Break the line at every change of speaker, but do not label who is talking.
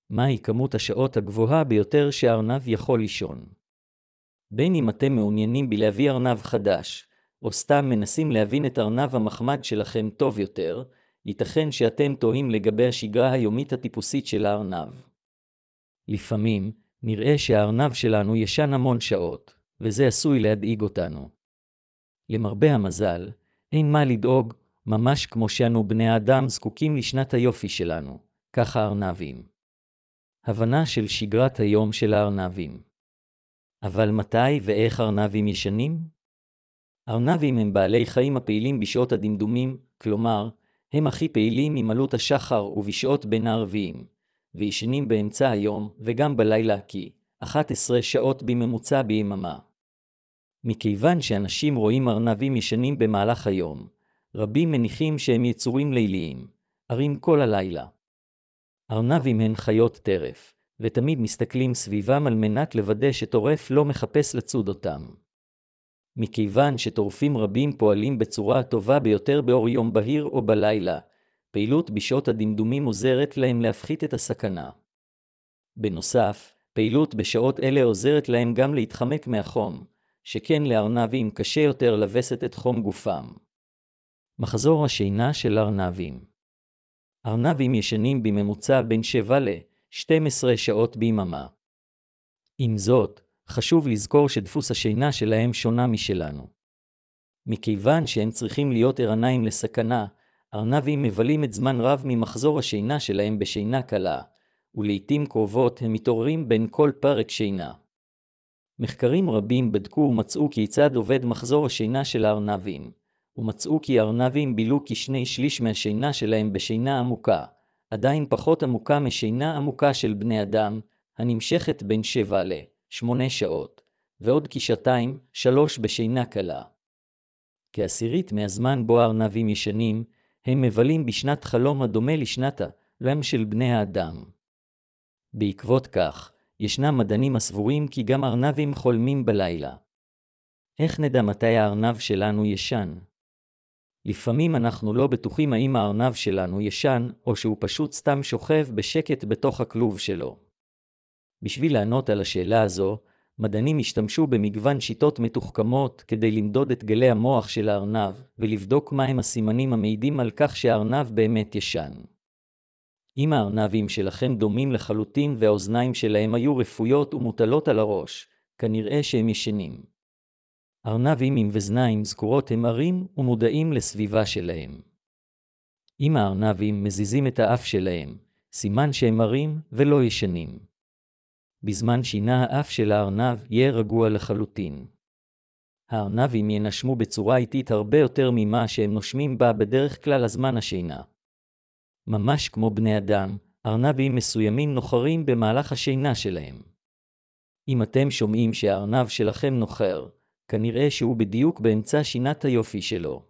מהי כמות השעות הגבוהה ביותר שהארנב יכול לישון? בין אם אתם מעוניינים בלהביא ארנב חדש, או סתם מנסים להבין את ארנב המחמד שלכם טוב יותר, ייתכן שאתם תוהים לגבי השגרה היומית הטיפוסית של הארנב. לפעמים, נראה שהארנב שלנו ישן המון שעות, וזה עשוי להדאיג אותנו. למרבה המזל, אין מה לדאוג, ממש כמו שאנו בני האדם זקוקים לשנת היופי שלנו, כך הארנבים. הבנה של שגרת היום של הארנבים. אבל מתי ואיך ארנבים ישנים? ארנבים הם בעלי חיים הפעילים בשעות הדמדומים, כלומר, הם הכי פעילים עם עלות השחר ובשעות בין הערביים, וישנים באמצע היום וגם בלילה כי 11 שעות בממוצע ביממה. מכיוון שאנשים רואים ארנבים ישנים במהלך היום, רבים מניחים שהם יצורים ליליים, ערים כל הלילה. ארנבים הן חיות טרף, ותמיד מסתכלים סביבם על מנת לוודא שטורף לא מחפש לצוד אותם. מכיוון שטורפים רבים פועלים בצורה הטובה ביותר באור יום בהיר או בלילה, פעילות בשעות הדמדומים עוזרת להם להפחית את הסכנה. בנוסף, פעילות בשעות אלה עוזרת להם גם להתחמק מהחום, שכן לארנבים קשה יותר לווסת את חום גופם. מחזור השינה של ארנבים. ארנבים ישנים בממוצע בין 7 ל-12 שעות ביממה. עם זאת, חשוב לזכור שדפוס השינה שלהם שונה משלנו. מכיוון שהם צריכים להיות ערניים לסכנה, ארנבים מבלים את זמן רב ממחזור השינה שלהם בשינה קלה, ולעיתים קרובות הם מתעוררים בין כל פרק שינה. מחקרים רבים בדקו ומצאו כיצד עובד מחזור השינה של הארנבים, ומצאו כי הארנבים בילו כ2/3 מהשינה שלהם בשינה עמוקה, עדיין פחות עמוקה משינה עמוקה של בני אדם, הנמשכת בין 7 ל-8 שעות, ועוד כ2-3 בשינה קלה. כעשירית מהזמן בו הארנבים ישנים, הם מבלים בשנת חלום הדומה לשנת הרם של בני האדם. בעקבות כך, ישנם מדענים הסבורים כי גם ארנבים חולמים בלילה. איך נדע מתי הארנב שלנו ישן? לפעמים אנחנו לא בטוחים האם הארנב שלנו ישן, או שהוא פשוט סתם שוכב בשקט בתוך הכלוב שלו. בשביל לענות על השאלה הזו, מדענים השתמשו במגוון שיטות מתוחכמות כדי למדוד את גלי המוח של הארנב, ולבדוק מהם הסימנים המעידים על כך שהארנב באמת ישן. אם הארנבים שלכם דומים לחלוטין והאוזניים שלהם היו רפויות ומוטלות על הראש, כנראה שהם ישנים. ארנבים עם וזניים זקורות הם ערים ומודעים לסביבה שלהם. אם הארנבים מזיזים את האף שלהם, סימן שהם ערים ולא ישנים. בזמן שינה האף של הארנב יהיה רגוע לחלוטין. הארנבים ינשמו בצורה איטית הרבה יותר ממה שהם נושמים בה בדרך כלל הזמן השינה. ממש כמו בני אדם, ארנבים מסוימים נוחרים במהלך השינה שלהם. אם אתם שומעים שהארנב שלכם נוחר, כנראה שהוא בדיוק באמצע שינת היופי שלו.